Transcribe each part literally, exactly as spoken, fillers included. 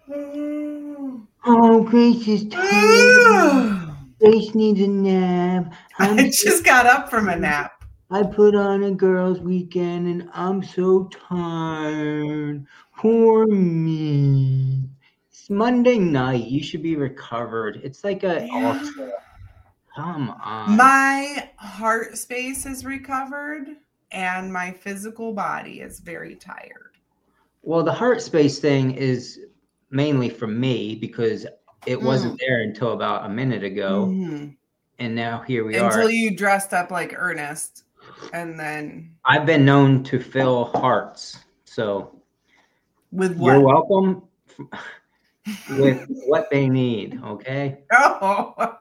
Oh, Grace is tired. Grace needs a nap. I'm I so just got up from a nap. I put on a girls' weekend and I'm so tired. Poor me. It's Monday night. You should be recovered. It's like a Yeah. ultra. Come on. My heart space is recovered and my physical body is very tired. Well, the heart space thing is mainly from me because it wasn't Mm. there until about a minute ago. Mm-hmm. And now here we Until are. you dressed up like Ernest and then. I've been known to fill hearts. So With what? you're welcome with what they need. Okay. Oh.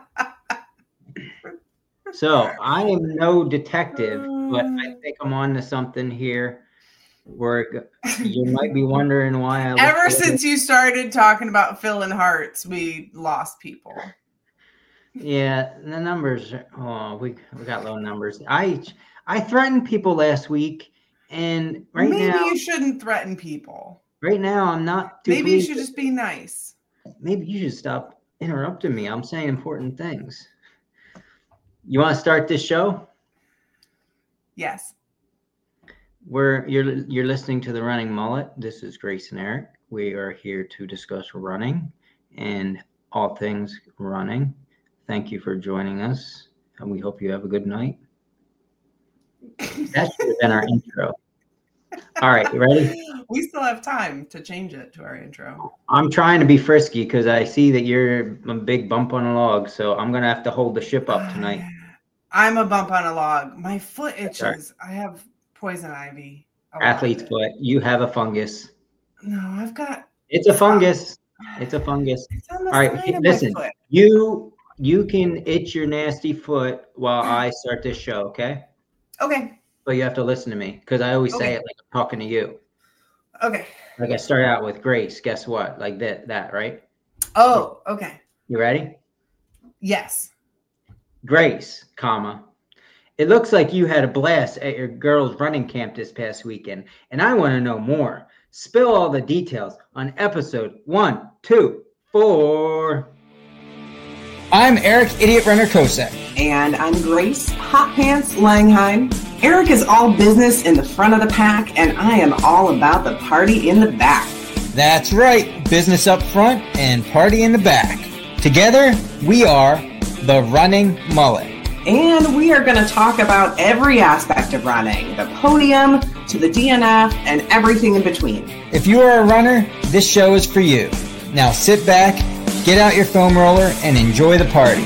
So I am no detective, but I think I'm on to something here. Where you might be wondering why I look Ever so since you started talking about filling hearts, we lost people. Yeah, the numbers. Oh, we we got low numbers. I I threatened people last week, and right Maybe now, you shouldn't threaten people. right now, I'm not too Maybe you pleased. should just be nice. Maybe you should stop interrupting me. I'm saying important things. You want to start this show? Yes. We're you're you're listening to the Running Mullet. This is Grace and Eric. We are here to discuss running and all things running. Thank you for joining us, and we hope you have a good night. That should have been our intro. All right, you ready? We still have time to change it to our intro. I'm trying to be frisky because I see that you're a big bump on a log, so I'm gonna have to hold the ship up tonight. I'm a bump on a log. My foot itches. Right. I have poison ivy. Athlete's foot. You have a fungus. No, I've got. It's a fungus. It's a fungus. It's on the All right, side of listen. my foot. You you can itch your nasty foot while I start this show, okay? Okay. But you have to listen to me because I always Okay. say it like I'm talking to you. Okay. Like I start out with Grace. Guess what? Like that, that, right? Oh, okay. You ready? Yes. Grace, comma. It looks like you had a blast at your girls' running camp this past weekend, and I want to know more. Spill all the details on episode one, two, four. I'm Eric, Idiot Runner Kosek. And I'm Grace, Hot Pants Langheim. Eric is all business in the front of the pack, and I am all about the party in the back. That's right, business up front and party in the back. Together, we are the Running Mullet. And we are going to talk about every aspect of running, the podium to the D N F and everything in between. If you are a runner, this show is for you. Now sit back, get out your foam roller, and enjoy the party.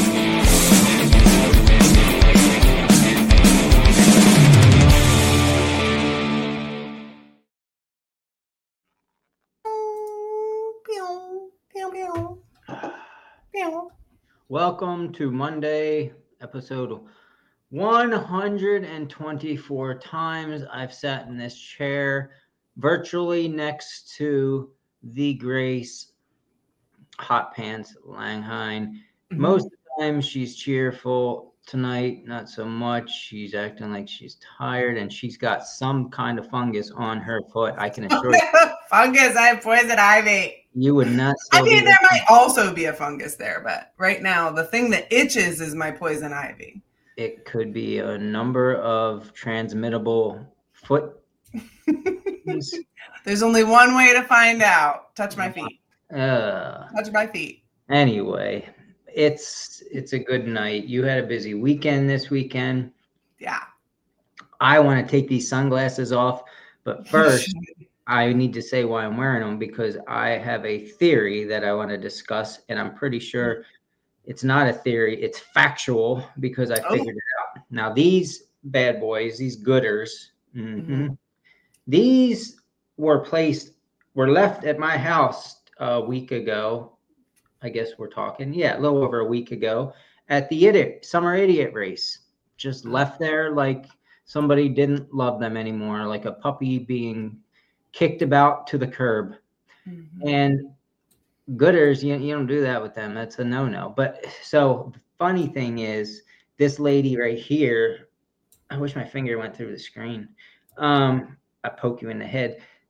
Welcome to Monday, episode one hundred twenty-four times I've sat in this chair virtually next to the Grace Hot Pants Langheim. Mm-hmm. Most of the time she's cheerful. Tonight, not so much. She's acting like she's tired and she's got some kind of fungus on her foot. I can assure you. Fungus, I have poison ivy. You would not. I mean, there might also be a fungus there, but right now, the thing that itches is my poison ivy. It could be a number of transmittable foot. There's only one way to find out. Touch my feet. Uh, Touch my feet. Anyway, it's it's a good night. You had a busy weekend this weekend. Yeah. I want to take these sunglasses off, but first I need to say why I'm wearing them because I have a theory that I want to discuss, and I'm pretty sure it's not a theory, it's factual because I figured oh. it out. Now, these bad boys, these gooders, mm-hmm, mm-hmm. these were placed, were left at my house a week ago. I guess we're talking, yeah, a little over a week ago at the idiot summer idiot race. Just left there like somebody didn't love them anymore, like a puppy being kicked about to the curb. Mm-hmm. And gooders, you, you don't do that with them. That's a no-no. But so the funny thing is this lady right here, I wish my finger went through the screen. Um, I poke you in the head.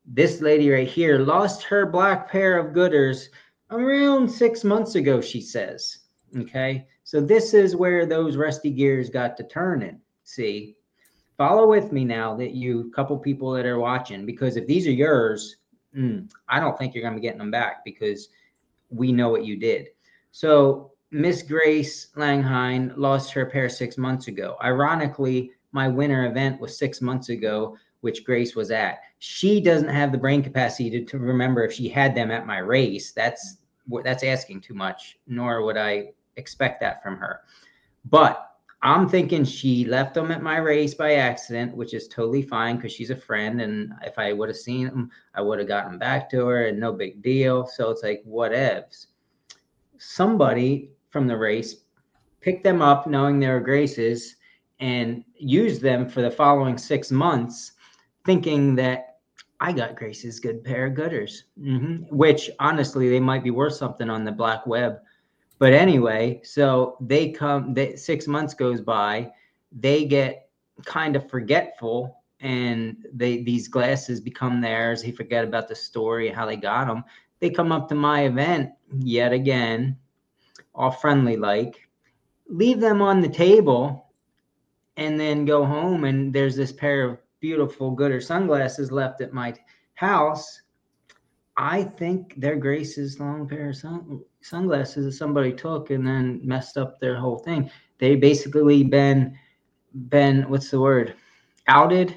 this lady right here lost her black pair of Gooders around six months ago, she says. Okay, so this is where those rusty gears got to turning. See, follow with me now, that you couple people that are watching, because if these are yours, mm, I don't think you're going to be getting them back, because we know what you did. So Miss Grace Langhine lost her pair six months ago. Ironically, my winter event was six months ago, which Grace was at. She doesn't have the brain capacity to, to remember if she had them at my race. That's that's asking too much, nor would I expect that from her. But I'm thinking she left them at my race by accident, which is totally fine because she's a friend. And if I would have seen them, I would have gotten back to her and no big deal. So it's like, whatevs. Somebody from the race picked them up knowing they were Grace's and used them for the following six months, thinking that I got Grace's good pair of Gooders, mm-hmm. which honestly, they might be worth something on the black web. But anyway, so they come, they, six months goes by, they get kind of forgetful, and they these glasses become theirs. They forget about the story, how they got them. They come up to my event yet again, all friendly like, leave them on the table, and then go home, and there's this pair of beautiful Gooder sunglasses left at my house. I think they're Grace's long pair of sun, sunglasses that somebody took and then messed up their whole thing. They basically been, been what's the word, outed.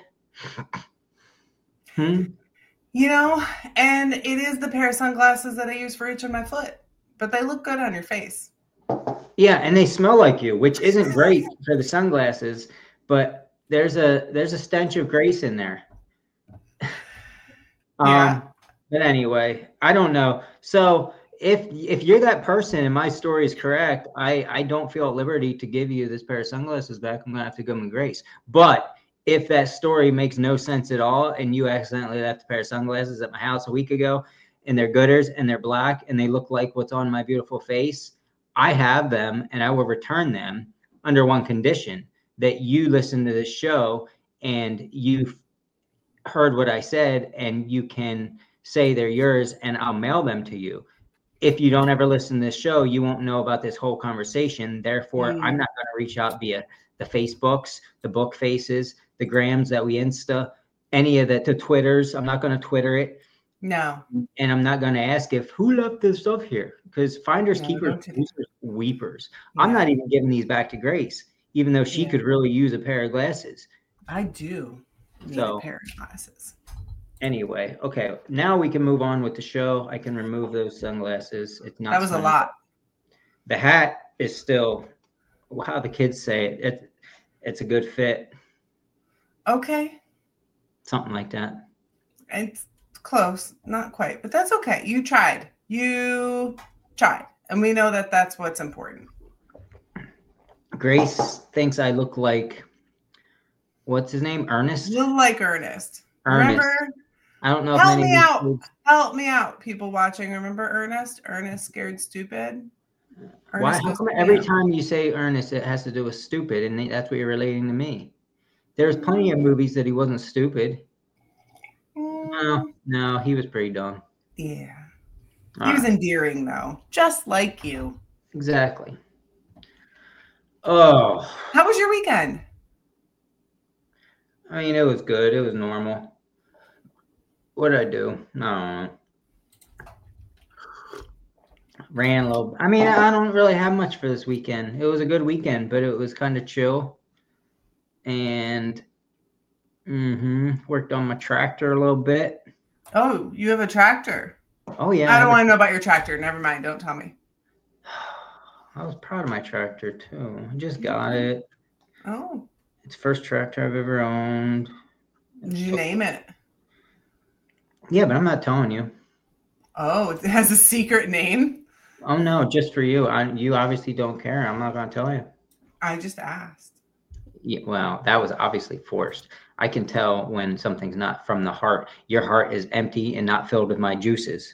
Hmm? You know, and it is the pair of sunglasses that I use for each of my foot, but they look good on your face. Yeah, and they smell like you, which isn't great for the sunglasses, but there's a there's a stench of Grace in there. Yeah. Um, but anyway, I don't know. So if if you're that person and my story is correct, I, I don't feel at liberty to give you this pair of sunglasses back. I'm going to have to give them Grace. But if that story makes no sense at all and you accidentally left a pair of sunglasses at my house a week ago and they're Gooders and they're black and they look like what's on my beautiful face, I have them and I will return them under one condition, that you listen to this show and you've heard what I said and you can say they're yours and I'll mail them to you. If you don't ever listen to this show, you won't know about this whole conversation. Therefore, mm. I'm not going to reach out via the Facebooks, the book faces, the grams that we Insta, any of the, the Twitters. I'm not going to Twitter it. No. And I'm not going to ask if who left this stuff here, because finders, no, keepers, losers, weepers. Yeah. I'm not even giving these back to Grace, even though she yeah. could really use a pair of glasses. I do need so, a pair of glasses. Anyway, okay, now we can move on with the show. I can remove those sunglasses. It's not. That was funny. A lot. The hat is still, how the kids say it, it, it's a good fit. Okay. Something like that. It's close, not quite, but that's okay. You tried. You tried, and we know that that's what's important. Grace thinks I look like, what's his name? Ernest? You look like Ernest. Ernest. Remember? I don't know. Help if me out. Kids... Help me out, people watching. Remember Ernest? Ernest Scared Stupid? Ernest Why? How come every out. time you say Ernest, it has to do with stupid, and that's what you're relating to me? There's plenty of movies that he wasn't stupid. Mm. No, no, he was pretty dumb. Yeah. All he was right. endearing, though. Just like you. Exactly. Oh. How was your weekend? I mean, it was good. It was normal. What did I do? I don't know. Ran a little. I mean, I don't really have much for this weekend. It was a good weekend, but it was kind of chill. And mm-hmm, worked on my tractor a little bit. Oh, you have a tractor? Oh, yeah. I don't want to know about your tractor. Never mind. Don't tell me. I was proud of my tractor, too. I just got it. Oh. It's the first tractor I've ever owned. Did you name it? Yeah, but I'm not telling you. Oh, it has a secret name? Oh, no, just for you. I, you obviously don't care. I'm not going to tell you. I just asked. Yeah, well, that was obviously forced. I can tell when something's not from the heart. Your heart is empty and not filled with my juices.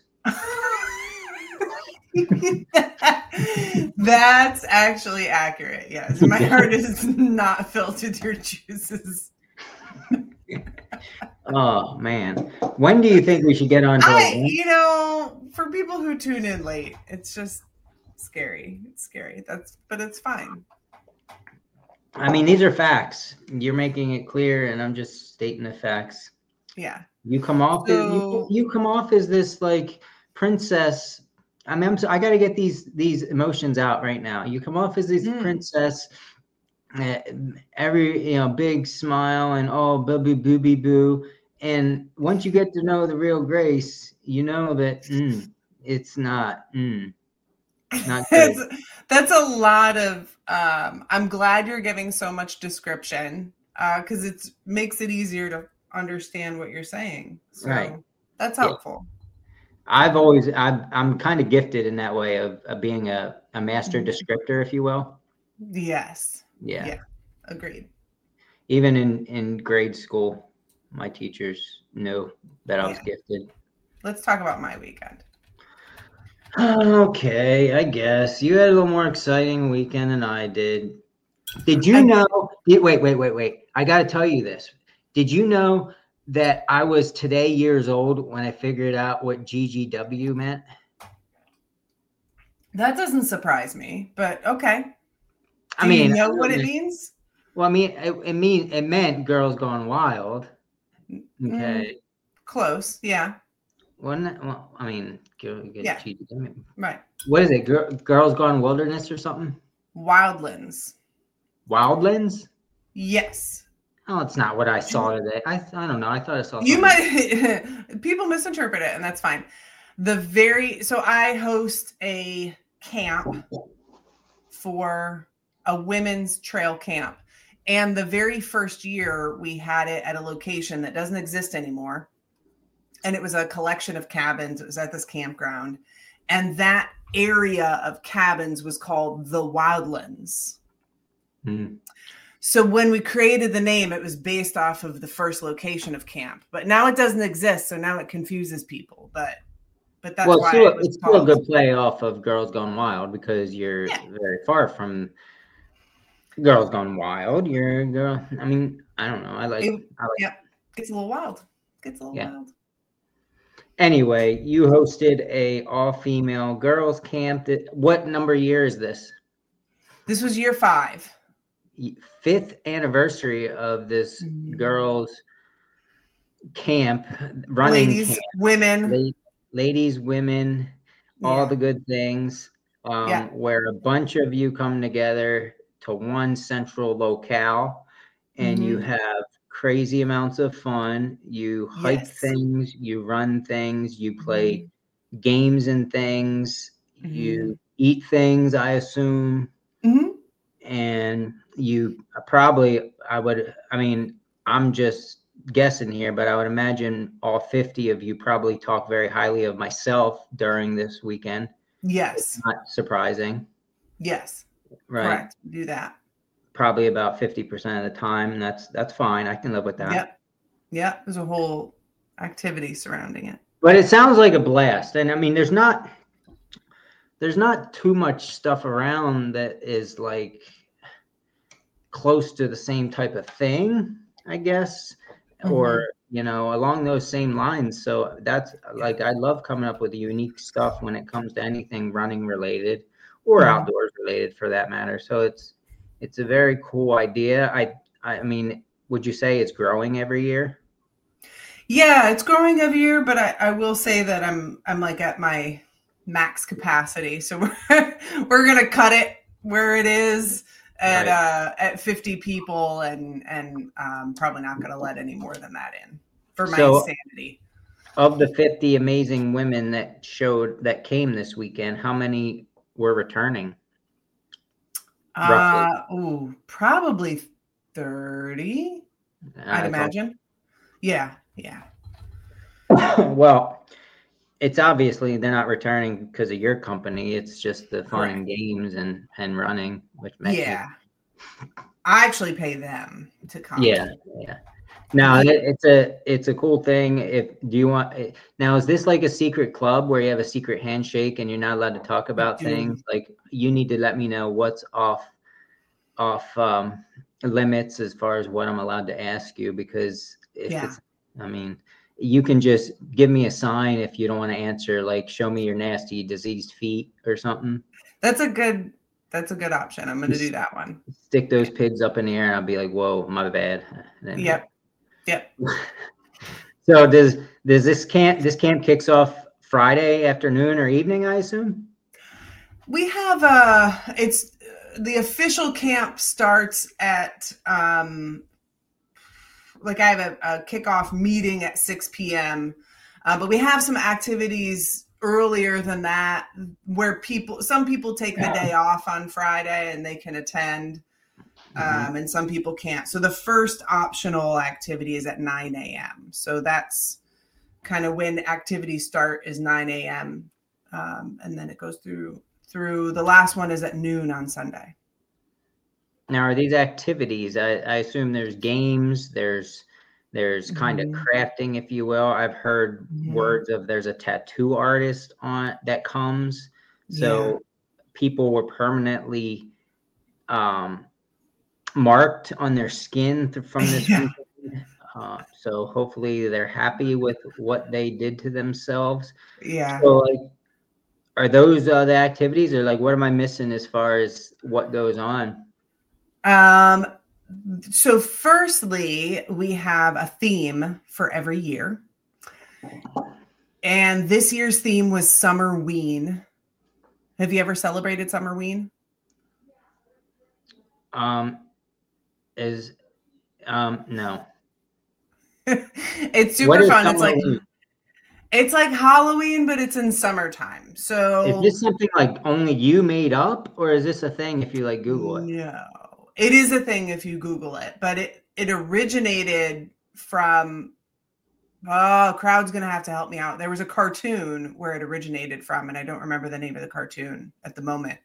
That's actually accurate. Yes, my heart is not filled with your juices. Oh man, when do you think we should get on to I, it? you know, for people who tune in late, it's just scary. It's scary. That's, but it's fine. I mean, these are facts. You're making it clear, and I'm just stating the facts. Yeah. You come off, as, you, So- you come off as this like princess. I mean, I'm, so- I got to get these these emotions out right now. You come off as this Mm. princess, uh, every you know, big smile and oh, booby booby boo. And once you get to know the real Grace, you know that mm, it's not. Mm, not good. That's, that's a lot of, um, I'm glad you're giving so much description because uh, it makes it easier to understand what you're saying. So Right. that's Yeah. helpful. I've always, I've, I'm kind of gifted in that way of, of being a, a master Mhm. descriptor, if you will. Yes. Yeah. Yeah. Agreed. Even in, in grade school, my teachers knew that I was Yeah. gifted. Let's talk about my weekend. Okay, I guess you had a little more exciting weekend than I did. Did you I- know? Wait, wait, wait, wait. I got to tell you this. Did you know that I was today years old when I figured out what G G W meant? That doesn't surprise me, but okay. Do I mean, you know I what it don't- means? Well, I mean, it, it mean it meant girls gone wild. Okay. Close. Yeah. Wasn't it? Well, I mean, go, get Yeah. G G W. Right. What is it? Gir- girls gone wilderness or something? Wildlands. Wildlands? Yes. Oh, it's not what I saw today. I I don't know. I thought I saw. You something. might people misinterpret it, and that's fine. The very so I host a camp for a women's trail camp, and the very first year we had it at a location that doesn't exist anymore, and it was a collection of cabins. It was at this campground, and that area of cabins was called the Wildlands. Hmm. So when we created the name, it was based off of the first location of camp, but now it doesn't exist. So now it confuses people, but, but that's Well, why still, it was it's still a called- good play off of Girls Gone Wild because you're Yeah. very far from Girls Gone Wild. You're a girl. I mean, I don't know. I like. It- I like. Yep. Gets a little wild. Gets a little Yeah. wild. Anyway, you hosted a all-female girls camp. That, what number year is this? This was year five. Fifth anniversary of this Mhm. girls camp, running Ladies, camp. women. La- ladies, women, all Yeah. the good things. Um, Yeah. where a bunch of you come together to one central locale, and you Mhm. have crazy amounts of fun. You hike Yes. things, you run things, you play Mhm. games and things, Mm-hmm. you eat things, I assume, Mhm. and you probably, I would, I mean, I'm just guessing here, but I would imagine all fifty of you probably talk very highly of myself during this weekend. Yes. Not surprising, Yes. right? Correct. Do that. Probably about fifty percent of the time, and that's that's fine. I can live with that. Yep. Yep. There's a whole activity surrounding it. But it sounds like a blast, and I mean, there's not there's not too much stuff around that is like close to the same type of thing, I guess, or you know, along those same lines. So that's like, I love coming up with unique stuff when it comes to anything running related or Mhm. outdoors related for that matter. So it's it's a very cool idea. I I mean, would you say it's growing every year? Yeah, it's growing every year, but I, I will say that I'm I'm like at my max capacity. So we're we're gonna cut it where it is at Right. uh at fifty people, and and um, probably not gonna let any more than that in for my So- sanity. Of the fifty amazing women that showed that came this weekend, how many were returning? Uh, ooh, probably thirty. I I'd thought- imagine. Yeah, yeah. Well, it's obviously they're not returning because of your company. It's just the fun and games and and running, which makes Yeah. I actually pay them to come. yeah, yeah. Now it, it's a it's a cool thing. If do you want now, is this like a secret club where you have a secret handshake and you're not allowed to talk about do. things? Like, you need to let me know what's off off um, limits as far as what I'm allowed to ask you, because if Yeah. it's, I mean, you can just give me a sign if you don't want to answer, like show me your nasty diseased feet or something. That's a good, that's a good option. I'm going to do that one. Stick those pigs up in the air and I'll be like, whoa, my bad. Then, Yep. Yep. So does, does this camp, this camp kicks off Friday afternoon or evening, I assume? We have a, it's, the official camp starts at, um, like I have a, a kickoff meeting at six p.m. Uh, but we have some activities earlier than that where people, some people take the day off on Friday and they can attend. Um, mm-hmm. And some people can't. So the first optional activity is at nine a.m. So that's kind of when activities start is nine a.m. Um, and then it goes through, through the last one is at noon on Sunday. Now, are these activities, I, I assume there's games, there's there's kind mm-hmm. of crafting, if you will. I've heard mm-hmm. words of there's a tattoo artist on that comes. So yeah. people were permanently um, marked on their skin th- from this yeah. weekend. Uh, so hopefully they're happy with what they did to themselves. Yeah. So like, are those uh, the activities, or like what am I missing as far as what goes on? Um, so firstly, we have a theme for every year. And this year's theme was Summerween. Have you ever celebrated Summerween? Um, is, um, no. It's super fun. It's like, it's like Halloween, but it's in summertime. So is this something like only you made up, or is this a thing if you like Google it? No. It is a thing if you Google it, but it, it originated from, oh, crowd's going to have to help me out. There was a cartoon where it originated from, and I don't remember the name of the cartoon at the moment.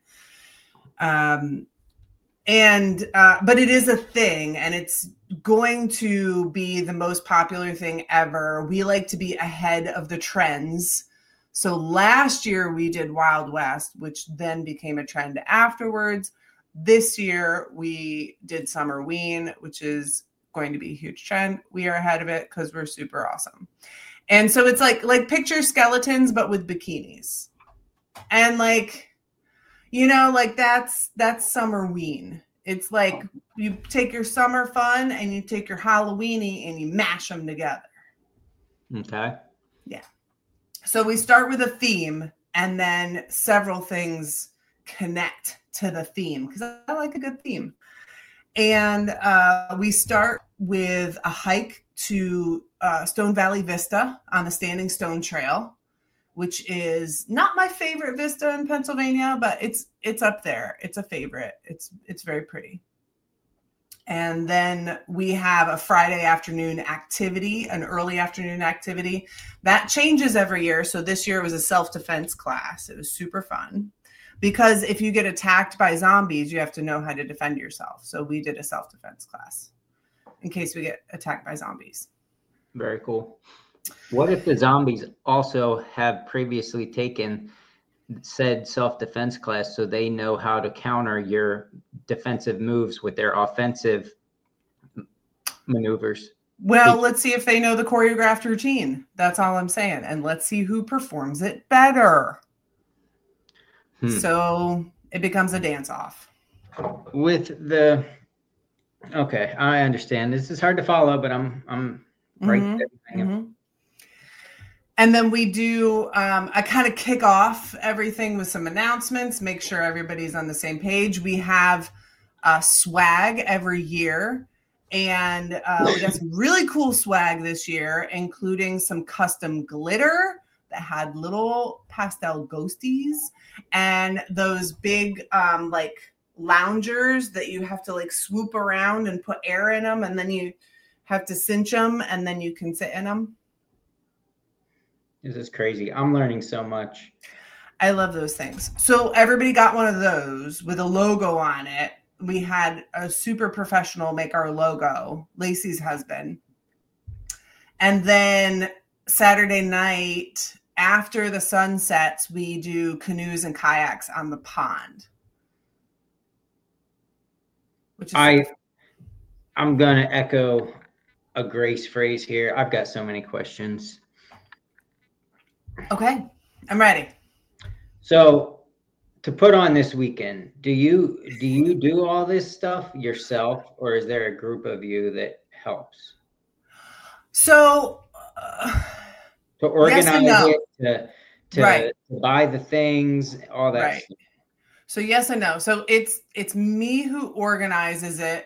Um, and, uh, but it is a thing, and it's going to be the most popular thing ever. We like to be ahead of the trends. So last year we did Wild West, which then became a trend afterwards. This year we did Summerween, which is going to be a huge trend. We are ahead of it because we're super awesome. And so it's like, like picture skeletons, but with bikinis. And like, you know, like that's, that's Summerween. It's like you take your summer fun and you take your Halloweeny and you mash them together. Okay. Yeah. So we start with a theme and then several things connect to the theme because I like a good theme. And uh, we start with a hike to uh, Stone Valley Vista on the Standing Stone Trail, which is not my favorite vista in Pennsylvania, but it's it's up there. It's a favorite. It's it's very pretty. And then we have a Friday afternoon activity, an early afternoon activity. That changes every year. So this year it was a self-defense class. It was super fun. Because if you get attacked by zombies, you have to know how to defend yourself. So we did a self-defense class in case we get attacked by zombies. Very cool. What if the zombies also have previously taken said self-defense class so they know how to counter your defensive moves with their offensive maneuvers? Well, let's see if they know the choreographed routine. That's all I'm saying. And let's see who performs it better. Hmm. So it becomes a dance-off. With the, okay, I understand. This is hard to follow, but I'm I'm right mm-hmm. there. Mm-hmm. And then we do, um, I kind of kick off everything with some announcements, make sure everybody's on the same page. We have uh, swag every year, and uh, we got some really cool swag this year, including some custom glitter that had little pastel ghosties and those big um, like loungers that you have to like swoop around and put air in them, and then you have to cinch them, and then you can sit in them. This is crazy. I'm learning so much. I love those things. So everybody got one of those with a logo on it. We had a super professional make our logo, Lacey's husband. And then Saturday night, after the sun sets, we do canoes and kayaks on the pond. Which is I, I'm going to echo a grace phrase here. I've got so many questions. Okay, I'm ready. So to put on this weekend, do you do you do all this stuff yourself, or is there a group of you that helps? So uh, to organize yes and no. it, to to, right. to buy the things, all that right. stuff. So yes and no. So it's it's me who organizes it.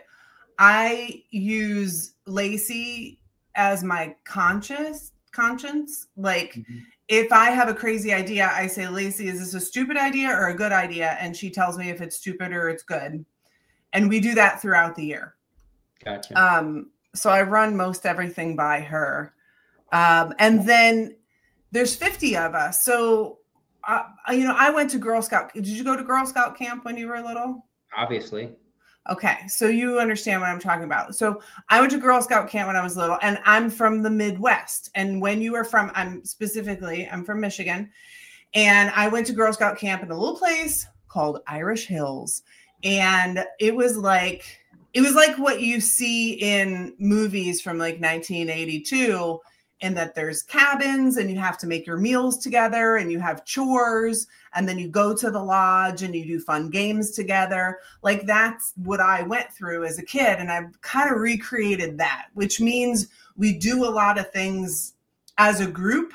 I use Lacey as my conscious conscience. Like mm-hmm. if I have a crazy idea, I say, Lacey, is this a stupid idea or a good idea? And she tells me if it's stupid or it's good. And we do that throughout the year. Gotcha. Um, so I run most everything by her. Um, and then there's fifty of us. So, uh, you know, I went to Girl Scout. Did you go to Girl Scout camp when you were little? Obviously. Okay. So you understand what I'm talking about. So I went to Girl Scout camp when I was little, and I'm from the Midwest. And when you are from, I'm specifically, I'm from Michigan. And I went to Girl Scout camp in a little place called Irish Hills. And it was like, it was like what you see in movies from like nineteen eighty-two, in that there's cabins and you have to make your meals together and you have chores and then you go to the lodge and you do fun games together. Like that's what I went through as a kid. And I've kind of recreated that, which means we do a lot of things as a group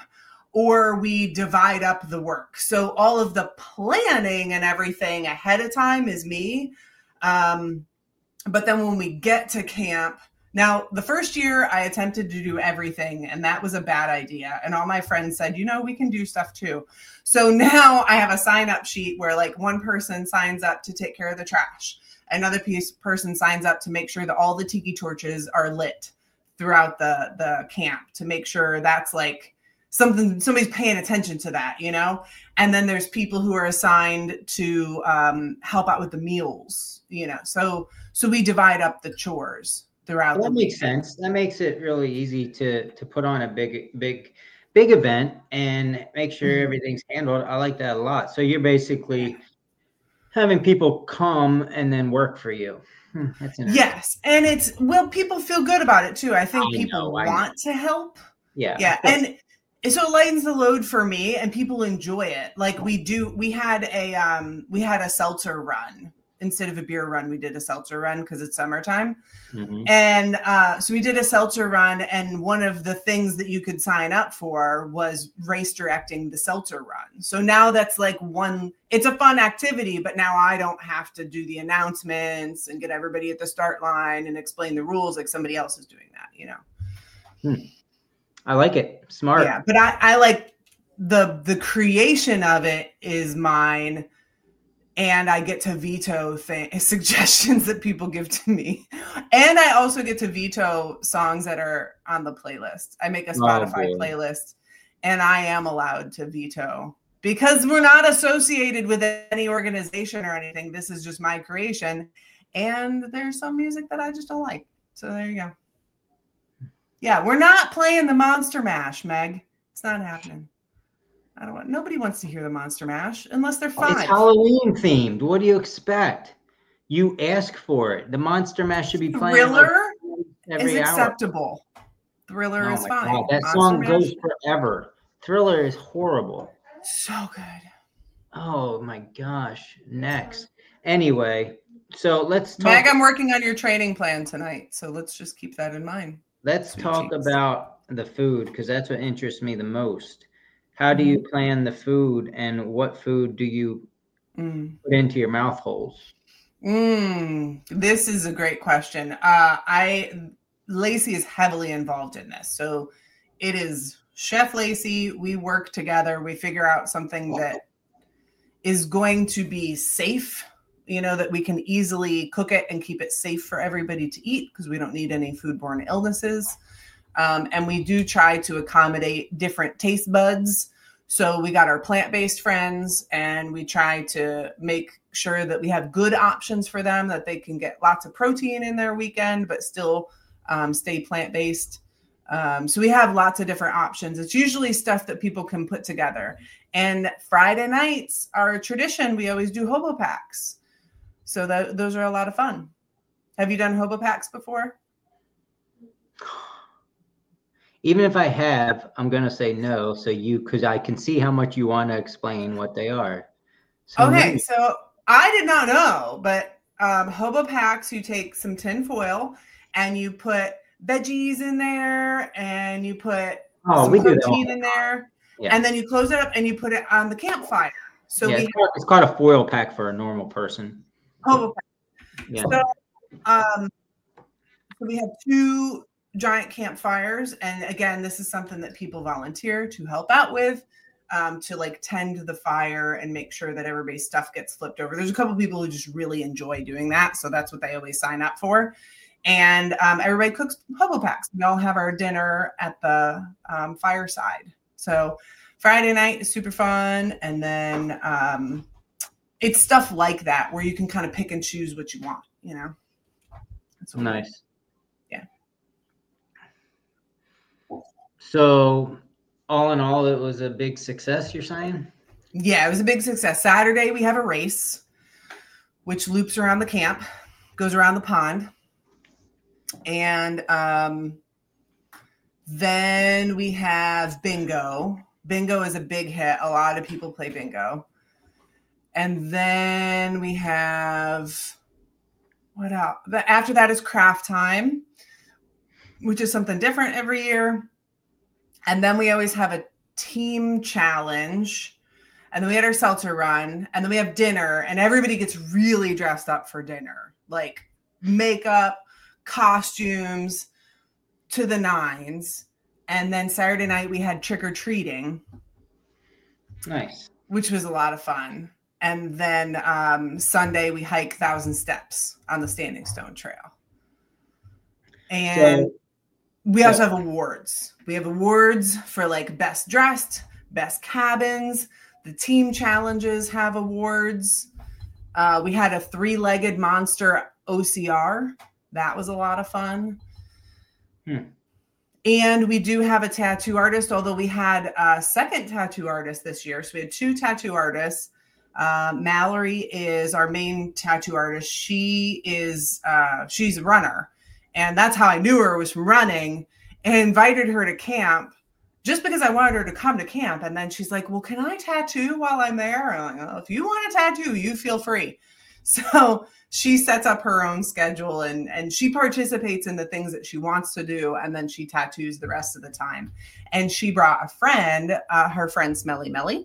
or we divide up the work. So all of the planning and everything ahead of time is me. Um, but then when we get to camp, now, the first year I attempted to do everything, and that was a bad idea. And all my friends said, you know, we can do stuff too. So now I have a sign-up sheet where like one person signs up to take care of the trash. Another piece person signs up to make sure that all the tiki torches are lit throughout the, the camp, to make sure that's like something, somebody's paying attention to that, you know? And then there's people who are assigned to um, help out with the meals, you know? So, so we divide up the chores throughout. Well, that the makes sense. That makes it really easy to to put on a big, big, big event and make sure mm-hmm. everything's handled. I like that a lot. So you're basically having people come and then work for you. Hmm, that's interesting. Yes, and it's well, people feel good about it too. I think I people know, want to help. Yeah, yeah, and so it lightens the load for me, and people enjoy it. Like we do, we had a um, we had a seltzer run. Instead of a beer run, we did a seltzer run because it's summertime. Mm-hmm. And uh, so we did a seltzer run. And one of the things that you could sign up for was race directing the seltzer run. So now that's like one, it's a fun activity, but now I don't have to do the announcements and get everybody at the start line and explain the rules like somebody else is doing that, you know? Hmm. I like it. Smart. Yeah, but I, I like the the creation of it is mine. And I get to veto th- suggestions that people give to me. And I also get to veto songs that are on the playlist. I make a Spotify oh, playlist and I am allowed to veto because we're not associated with any organization or anything. This is just my creation. And there's some music that I just don't like. So there you go. Yeah, we're not playing the Monster Mash, Meg. It's not happening. I don't want, nobody wants to hear the Monster Mash unless they're five. It's Halloween themed. What do you expect? You ask for it. The Monster Mash should be playing. Thriller like every is hour. Acceptable. Thriller oh is fine. God, that Monster song Mash. goes forever. Thriller is horrible. So good. Oh my gosh. Next. Anyway, so let's talk. Meg, I'm working on your training plan tonight. So let's just keep that in mind. Let's Sweet talk cheeks. about the food because that's what interests me the most. How do you plan the food and what food do you mm. put into your mouth holes? Mm, this is a great question. Uh, I Lacey is heavily involved in this. So it is Chef Lacey. We work together. We figure out something that is going to be safe, you know, that we can easily cook it and keep it safe for everybody to eat because we don't need any foodborne illnesses. Um, and we do try to accommodate different taste buds. So we got our plant-based friends and we try to make sure that we have good options for them, that they can get lots of protein in their weekend, but still um, stay plant-based. Um, so we have lots of different options. It's usually stuff that people can put together. And Friday nights, our tradition, we always do hobo packs. So that, those are a lot of fun. Have you done hobo packs before? even if I have, I'm going to say no. So you, because I can see how much you want to explain what they are. So Okay, no. so I did not know, but um, hobo packs, you take some tin foil and you put veggies in there and you put Oh, some we do that all protein the in there, Yeah. and then you close it up and you put it on the campfire. So yeah, we it's called, it's called a foil pack for a normal person. have hobo pack. Yeah. So, um, so we have two giant campfires, and again, this is something that people volunteer to help out with. Um, to like tend the fire and make sure that everybody's stuff gets flipped over. There's a couple of people who just really enjoy doing that. So that's what they always sign up for. And um, everybody cooks hobo packs. We all have our dinner at the um, fireside. So Friday night is super fun. And then um, it's stuff like that where you can kind of pick and choose what you want, you know? That's what Nice. Yeah. So all in all, it was a big success, you're saying? Yeah, it was a big success. Saturday, we have a race, which loops around the camp, goes around the pond. And um, then we have bingo. Bingo is a big hit. A lot of people play bingo. And then we have, what else? But after that is craft time, which is something different every year. And then we always have a team challenge. And then we had our seltzer run. And then we have dinner. And everybody gets really dressed up for dinner. Like makeup, costumes, to the nines. And then Saturday night we had trick-or-treating. Nice. Which was a lot of fun. And then um, Sunday we hike Thousand Steps on the Standing Stone Trail. And... So- We also have awards. We have awards for like best dressed, best cabins. The team challenges have awards. Uh, we had a three-legged monster O C R. That was a lot of fun. Hmm. And we do have a tattoo artist, although we had a second tattoo artist this year. So we had two tattoo artists. Uh, Mallory is our main tattoo artist. She is, uh, she's a runner. And that's how I knew her, was from running, and invited her to camp just because I wanted her to come to camp. And then she's like, well, can I tattoo while I'm there? I'm like, oh, if you want to tattoo, you feel free. So she sets up her own schedule and, and she participates in the things that she wants to do. And then she tattoos the rest of the time. And she brought a friend, uh, her friend Smelly Melly.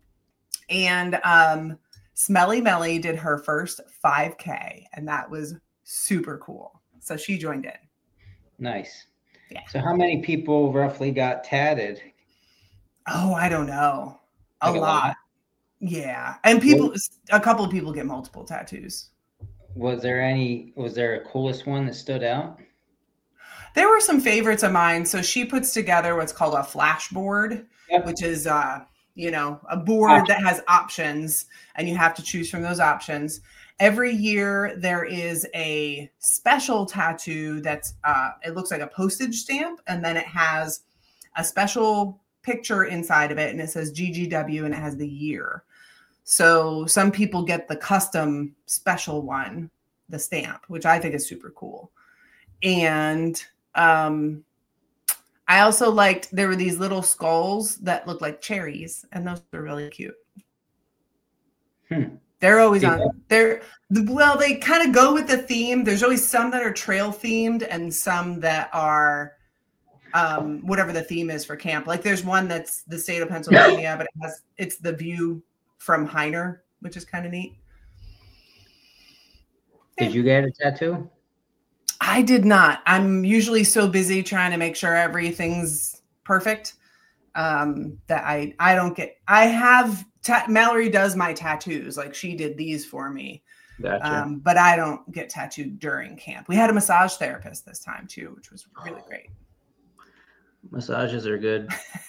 And um, Smelly Melly did her first five K. And that was super cool. So she joined in. Nice. Yeah. So how many people roughly got tatted? Oh, I don't know. A Like a lot. lot? Yeah. And people, What? a couple of people get multiple tattoos. Was there any, was there a coolest one that stood out? There were some favorites of mine. So she puts together what's called a flash board, Yep. which is, uh, you know, a board that has options and you have to choose from those options. Every year there is a special tattoo that's, uh, it looks like a postage stamp, and then it has a special picture inside of it, and it says G G W and it has the year. So some people get the custom special one, the stamp, which I think is super cool. And um, I also liked, there were these little skulls that looked like cherries, and those were really cute. Hmm. They're always Yeah. on. They're well, they kind of go with the theme. There's always some that are trail themed and some that are um, whatever the theme is for camp. Like there's one that's the state of Pennsylvania, but it has it's the view from Heiner, which is kind of neat. Did you get a tattoo? I did not. I'm usually so busy trying to make sure everything's perfect um, that I I don't get. I have. Ta- Mallory does my tattoos. Like she did these for me. Gotcha. Um, but I don't get tattooed during camp. We had a massage therapist this time too, which was really great. Massages are good.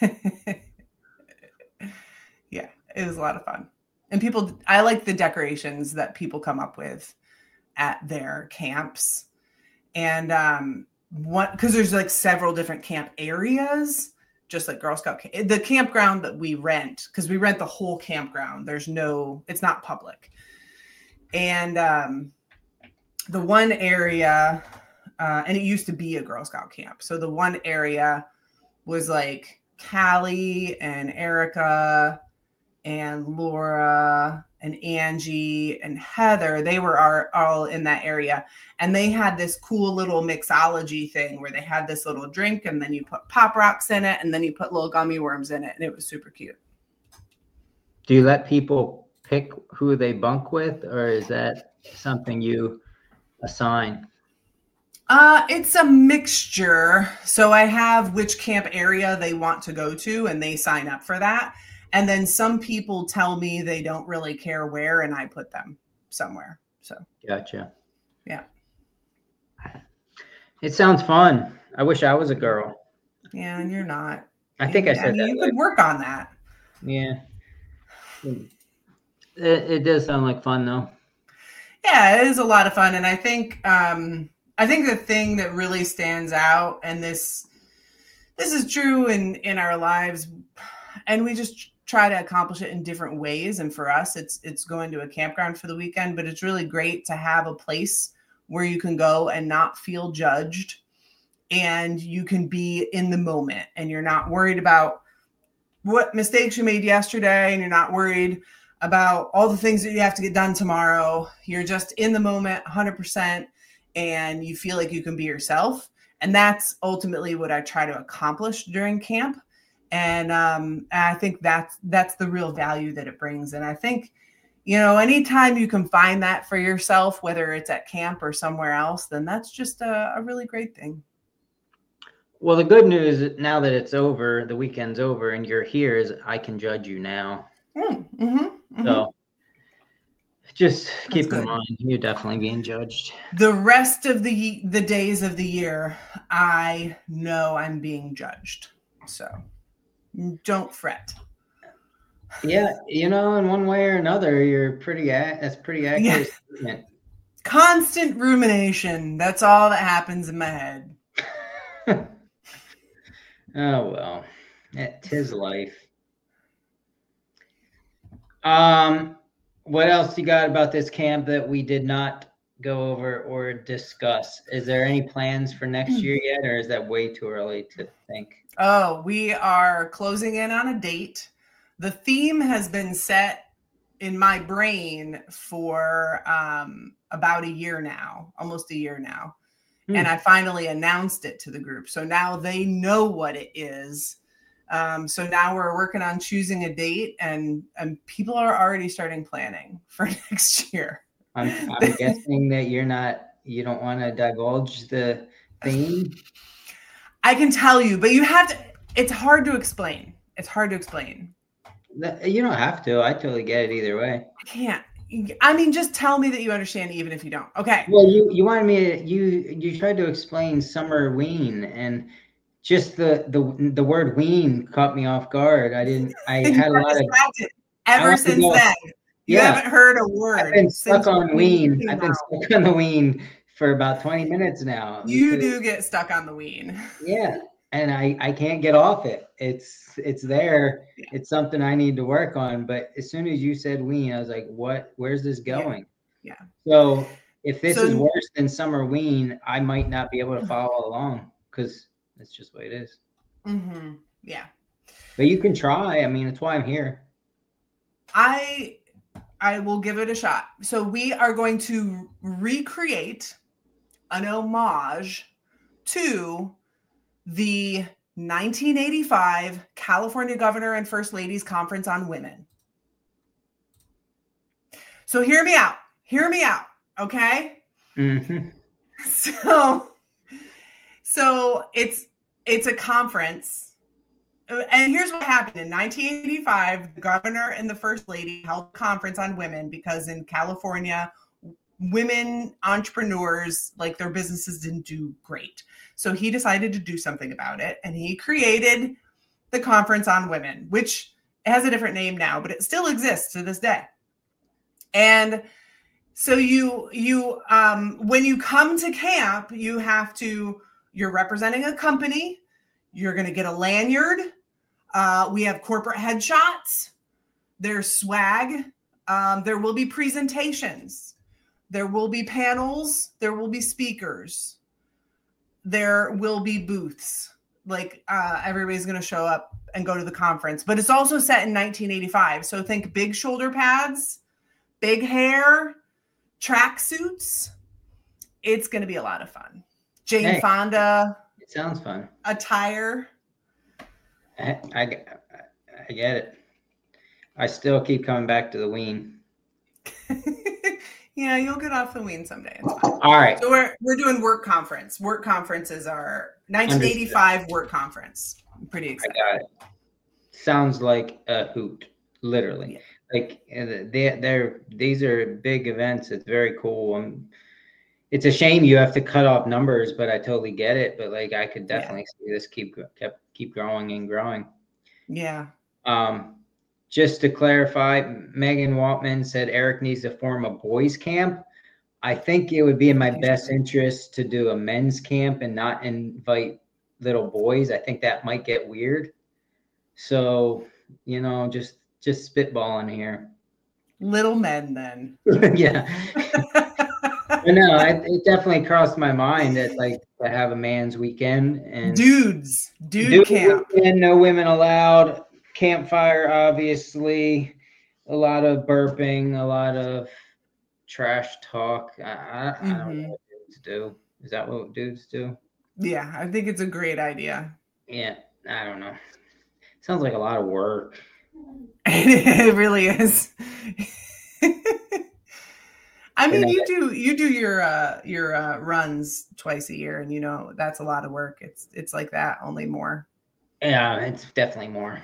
Yeah, it was a lot of fun. And people, I like the decorations that people come up with at their camps. And um, what, because there's like several different camp areas. Just like Girl Scout, the campground that we rent, because we rent the whole campground. There's no, it's not public. And um, the one area, uh, and it used to be a Girl Scout camp. So the one area was like Callie and Erica and Laura and Angie and Heather. They were our, all in that area. And they had this cool little mixology thing where they had this little drink and then you put Pop Rocks in it and then you put little gummy worms in it. And it was super cute. Do you let people pick who they bunk with, or is that something you assign? Uh, it's a mixture. So I have which camp area they want to go to and they sign up for that. And then some people tell me they don't really care where, and I put them somewhere. So Gotcha. Yeah. It sounds fun. I wish I was a girl. Yeah, and you're not. I think I I said mean, that. you like- could work on that. Yeah. It, it does sound like fun though. Yeah, it is a lot of fun. And I think um I think the thing that really stands out, and this this is true in, in our lives, and we just try to accomplish it in different ways. And for us, it's it's going to a campground for the weekend, but it's really great to have a place where you can go and not feel judged, and you can be in the moment, and you're not worried about what mistakes you made yesterday, and you're not worried about all the things that you have to get done tomorrow. You're just in the moment one hundred percent, and you feel like you can be yourself. And that's ultimately what I try to accomplish during camp. And um, I think that's, that's the real value that it brings. And I think, you know, anytime you can find that for yourself, whether it's at camp or somewhere else, then that's just a, a really great thing. Well, the good news now that it's over, the weekend's over, and you're here, is I can judge you now. Mm, mm-hmm, mm-hmm. So just That's keep good. in mind, you're definitely being judged. The rest of the the days of the year, I know I'm being judged. So don't fret. Yeah, you know, in one way or another, you're pretty. A- that's pretty accurate. Yeah. Constant rumination. That's all that happens in my head. Oh well, it, 'tis life. Um, what else you got about this camp that we did not go over or discuss? Is there any plans for next year yet, or is that way too early to think? Oh, we are closing in on a date. The theme has been set in my brain for um, about a year now, almost a year now. Hmm. And I finally announced it to the group. So now they know what it is. Um, so now we're working on choosing a date, and, and people are already starting planning for next year. I'm, I'm guessing that you're not, you don't want to divulge the theme. I can tell you, but you have to, it's hard to explain. It's hard to explain. You don't have to. I totally get it either way. I can't. I mean, just tell me that you understand, even if you don't. Okay. Well, you, you wanted me to, you, you tried to explain summer ween, and just the, the, the word ween caught me off guard. I didn't, I had a lot of, ever since then. You yeah. haven't heard a word. I've been stuck on ween. I've been stuck on the ween for about twenty minutes now. You do get stuck on the ween. Yeah. And I, I can't get off it. It's, it's there. Yeah. It's something I need to work on. But as soon as you said ween, I was like, what, where's this going? Yeah. yeah. So if this so, is worse than summer ween, I might not be able to follow along, because that's just the way it is. Mm-hmm. Yeah. But you can try. I mean, that's why I'm here. I, I will give it a shot. So we are going to recreate an homage to the nineteen eighty-five California Governor and First Ladies Conference on Women. So hear me out. Hear me out. Okay. Mm-hmm. So, so it's, it's a conference. And here's what happened. In nineteen eighty-five, the governor and the first lady held a conference on women because in California, women entrepreneurs, like their businesses didn't do great. So he decided to do something about it. And he created the Conference on Women, which has a different name now, but it still exists to this day. And so you, you, um, when you come to camp, you have to, you're representing a company. You're going to get a lanyard. Uh, we have corporate headshots. There's swag. Um, there will be presentations. There will be panels. There will be speakers. There will be booths. like uh, everybody's going to show up and go to the conference, but it's also set in nineteen eighty-five. So think big shoulder pads, big hair, track suits. It's going to be a lot of fun. Jane Hey, Fonda. It sounds fun. Attire. I, I, I get it. I still keep coming back to the ween. Yeah, you'll get off the ween someday. It's fine. All right. So we're we're doing work conference. Work conference is our nineteen eighty-five Understood. Work conference. I'm pretty excited. I got it. Sounds like a hoot, literally. Yeah. Like they they're these are big events. It's very cool. Um, it's a shame you have to cut off numbers, but I totally get it. But like I could definitely yeah. see this keep kept keep growing and growing. Yeah. Um. Just to clarify, Megan Waltman said Eric needs to form a boys camp. I think it would be in my best interest to do a men's camp and not invite little boys. I think that might get weird. So, you know, just just spitballing here. Little men then. Yeah. No, it, it definitely crossed my mind that like to have a man's weekend and dudes, dude, dude camp. Weekend, no women allowed. Campfire, obviously, a lot of burping, a lot of trash talk. I, I, mm-hmm. I don't know what dudes do. Is that what dudes do? Yeah, I think it's a great idea. Yeah, I don't know. Sounds like a lot of work. It really is. I mean, you do you do your uh, your uh, runs twice a year, and you know that's a lot of work. It's it's like that, only more. Yeah, it's definitely more.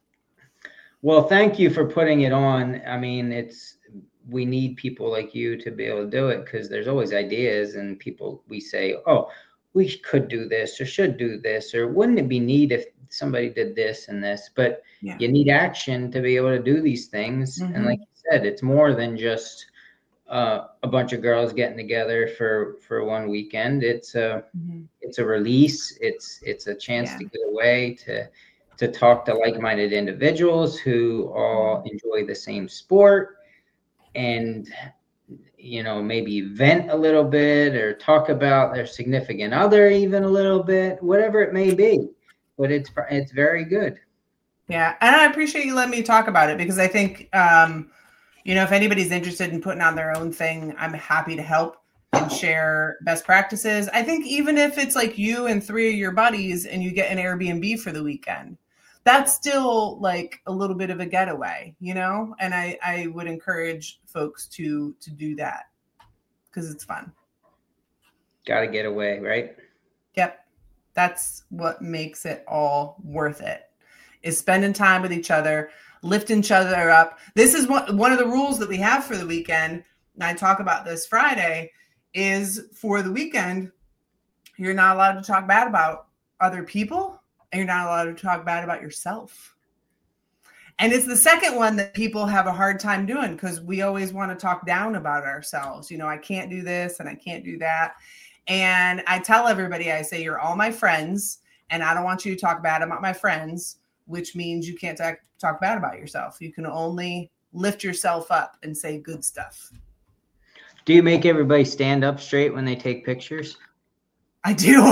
Well, thank you for putting it on. I mean, it's we need people like you to be able to do it because there's always ideas and people we say, oh, we could do this or should do this or wouldn't it be neat if somebody did this and this? But yeah. you need action to be able to do these things. Mm-hmm. And like you said, it's more than just uh, a bunch of girls getting together for for one weekend. It's a mm-hmm. it's a release. It's it's a chance yeah. to get away to. to talk to like-minded individuals who all enjoy the same sport and, you know, maybe vent a little bit or talk about their significant other even a little bit, whatever it may be. But it's it's very good. Yeah, and I appreciate you letting me talk about it because I think, um, you know, if anybody's interested in putting on their own thing, I'm happy to help and share best practices. I think even if it's like you and three of your buddies and you get an Airbnb for the weekend, that's still like a little bit of a getaway, you know? And I, I would encourage folks to, to do that because it's fun. Got to get away, right? Yep. That's what makes it all worth it is spending time with each other, lifting each other up. This is one, one of the rules that we have for the weekend. And I talk about this Friday is for the weekend, you're not allowed to talk bad about other people. And you're not allowed to talk bad about yourself. And it's the second one that people have a hard time doing because we always want to talk down about ourselves. You know, I can't do this and I can't do that. And I tell everybody, I say, you're all my friends and I don't want you to talk bad about my friends, which means you can't talk, talk bad about yourself. You can only lift yourself up and say good stuff. Do you make everybody stand up straight when they take pictures? I do.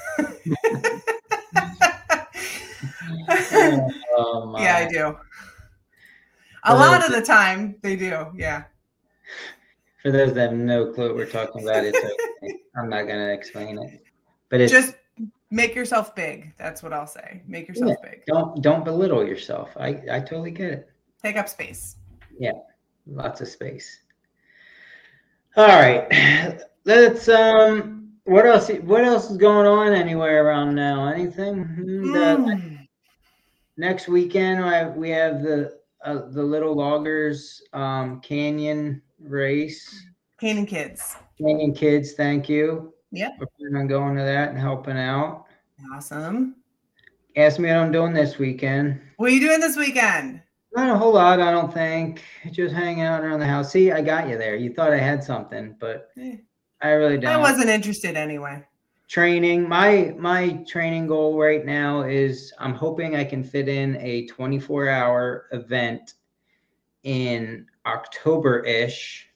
Oh, yeah, I do. A for lot of the time, they do. Yeah. For those that have no clue what we're talking about, it's okay. I'm not going to explain it. But it's just make yourself big. That's what I'll say. Make yourself yeah, big. Don't don't belittle yourself. I I totally get it. Take up space. Yeah, lots of space. All right, let's um. What else? What else is going on anywhere around now? Anything? Mm. The, next weekend, we have the uh, the Little Loggers um, Canyon race. Canyon Kids. Canyon Kids. Thank you. Yeah. We're planning on going to that and helping out. Awesome. Ask me what I'm doing this weekend. What are you doing this weekend? Not a whole lot, I don't think. Just hanging out around the house. See, I got you there. You thought I had something, but. Eh. I really don't. I wasn't interested anyway. Training. My my training goal right now is I'm hoping I can fit in a twenty-four hour event in October-ish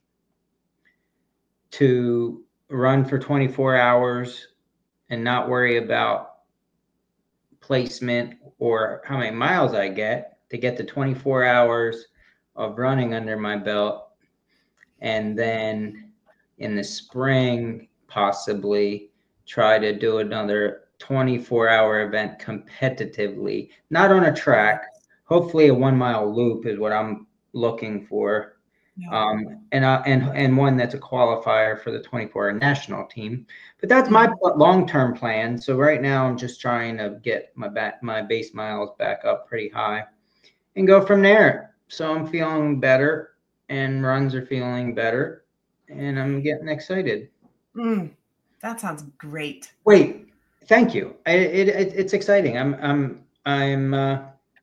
to run for twenty-four hours and not worry about placement or how many miles I get to get to twenty-four hours of running under my belt. And then in the spring, possibly try to do another twenty-four hour event competitively, not on a track. Hopefully a one mile loop is what I'm looking for. Yeah. Um, and, uh, and, and one that's a qualifier for the twenty-four hour national team, but that's my long-term plan. So right now I'm just trying to get my back, my base miles back up pretty high and go from there. So I'm feeling better and runs are feeling better and I'm getting excited. Mm, that sounds great. Wait, thank you. I, it, it, it's exciting. I'm, I'm, I'm, uh,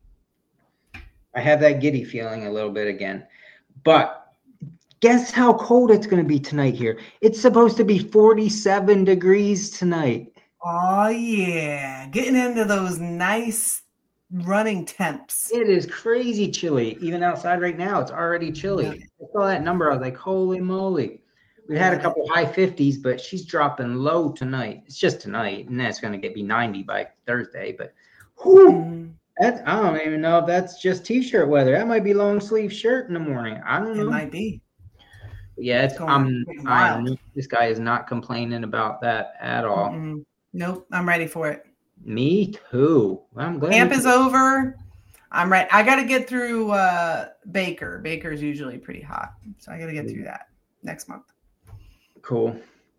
I have that giddy feeling a little bit again, but guess how cold it's going to be tonight here. It's supposed to be forty-seven degrees tonight. Oh yeah. Getting into those nice running temps. It is crazy chilly. Even outside right now, it's already chilly. Yeah. I saw that number. I was like, holy moly. We had a couple high fifties, but she's dropping low tonight. It's just tonight, and that's going to get be ninety by Thursday. But whew, mm. that, I don't even know if that's just t-shirt weather. That might be long sleeve shirt in the morning. I don't know. It might be. Yeah, it's, I'm, I'm, this guy is not complaining about that at all. Mm-mm. Nope, I'm ready for it. Me too. I'm glad. Camp is over. I'm ready. I got to get through uh, Baker. Baker is usually pretty hot, so I got to get through that next month. Cool.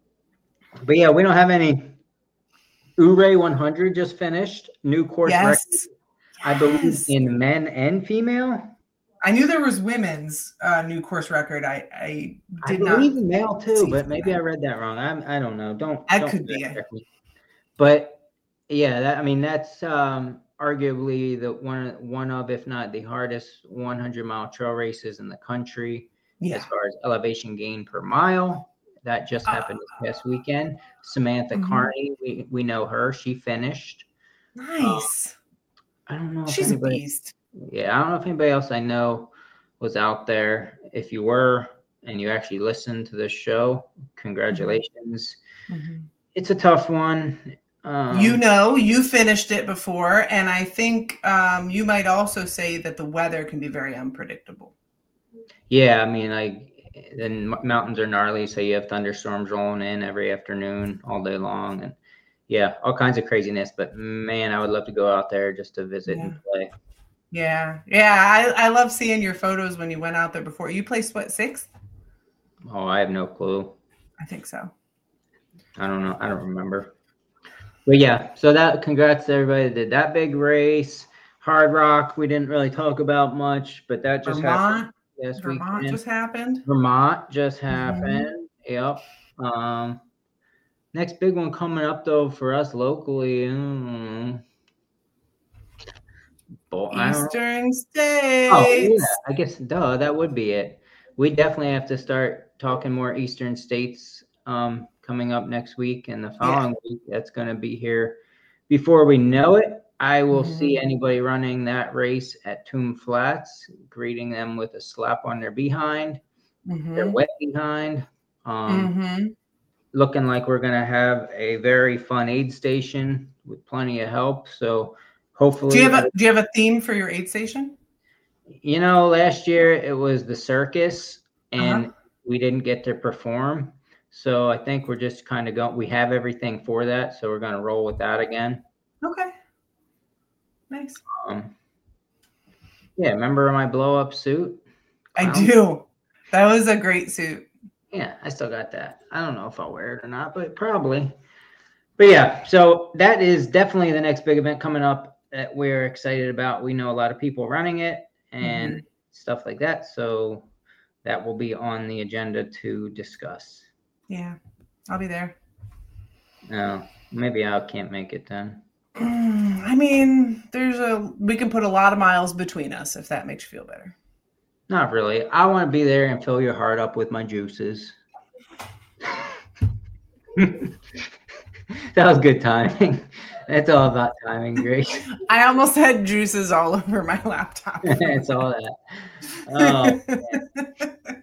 But yeah, we don't have any. Ouray one hundred just finished. New course yes. record. Yes. I believe in men and female. I knew there was women's uh, new course record. I I did I believe not male too, but maybe that. I read that wrong. I'm I don't know. Don't. That don't could be. Me. But yeah, that I mean that's um, arguably the one one of, if not the hardest one hundred mile trail races in the country yeah. as far as elevation gain per mile. That just happened uh, this past weekend. Samantha mm-hmm. Carney, we we know her. She finished. Nice. Um, I don't know. If She's anybody, a beast. Yeah, I don't know if anybody else I know was out there. If you were and you actually listened to this show, congratulations. Mm-hmm. It's a tough one. Um, you know, you finished it before, and I think um, you might also say that the weather can be very unpredictable. Yeah, I mean, like, the mountains are gnarly, so you have thunderstorms rolling in every afternoon all day long, and yeah, all kinds of craziness. But man, I would love to go out there just to visit yeah. and play. Yeah, yeah, I, I love seeing your photos when you went out there before. You placed what, sixth? Oh, I have no clue. I think so. I don't know. I don't remember. But yeah, so that congrats to everybody that did that big race. Hard Rock, we didn't really talk about much, but that just Vermont. happened. Yes, Vermont weekend. just happened. Vermont just happened. Mm-hmm. Yep. Um, next big one coming up though for us locally. Mm, Eastern States. Oh yeah, I guess duh, that would be it. We definitely have to start talking more Eastern States um, coming up next week and the following yeah. week. That's going to be here before we know it. I will mm-hmm. see anybody running that race at Tomb Flats, greeting them with a slap on their behind, mm-hmm. their wet behind. Um, mm-hmm. Looking like we're going to have a very fun aid station with plenty of help. So hopefully. Do you have a, do you have a theme for your aid station? You know, last year it was the circus and uh-huh. we didn't get to perform. So I think we're just kind of going, we have everything for that. So we're going to roll with that again. Okay. Nice. Um, yeah, remember my blow up suit? I um, do. That was a great suit. Yeah, I still got that. I don't know if I'll wear it or not, but probably. But yeah, so that is definitely the next big event coming up that we're excited about. We know a lot of people running it and mm-hmm. stuff like that. So that will be on the agenda to discuss. Yeah, I'll be there. No, maybe I can't make it then. I mean, there's a we can put a lot of miles between us if that makes you feel better. Not really. I want to be there and fill your heart up with my juices. That was good timing. It's all about timing, Grace. I almost had juices all over my laptop. It's all that. Oh, man.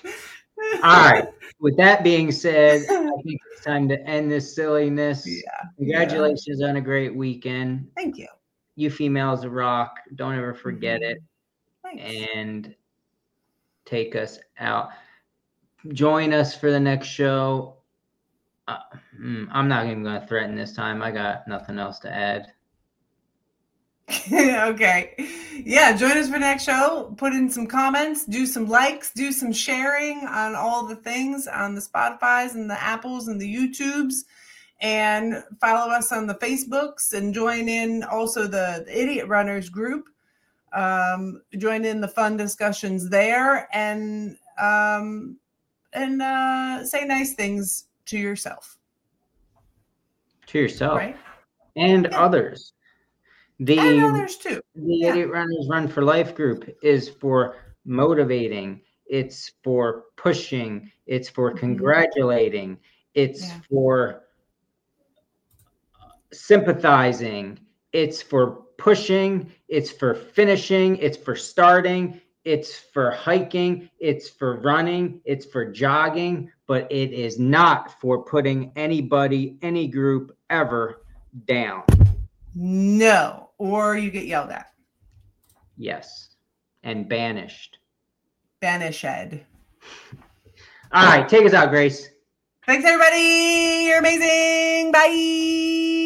All right. With that being said, I think it's time to end this silliness. Yeah. Congratulations yeah. on a great weekend. Thank you. You females rock. Don't ever forget mm-hmm. it. Thanks. And take us out. Join us for the next show. Uh, I'm not even going to threaten this time. I got nothing else to add. Okay. Yeah, join us for next show. Put in some comments, do some likes, do some sharing on all the things on the Spotifys and the Apples and the YouTubes. And follow us on the Facebooks and join in also the, the Idiot Runners group. Um, join in the fun discussions there and um, and uh, say nice things to yourself. To yourself. Right? And yeah. others. The, and others too. The yeah. Idiot Runners Run for Life group is for motivating. It's for pushing. It's for mm-hmm. congratulating. It's yeah. for sympathizing. It's for pushing. It's for finishing. It's for starting. It's for hiking. It's for running. It's for jogging. But it is not for putting anybody, any group ever down. No. Or you get yelled at. Yes. And banished. Banished. All right. Take us out, Grace. Thanks, everybody. You're amazing. Bye.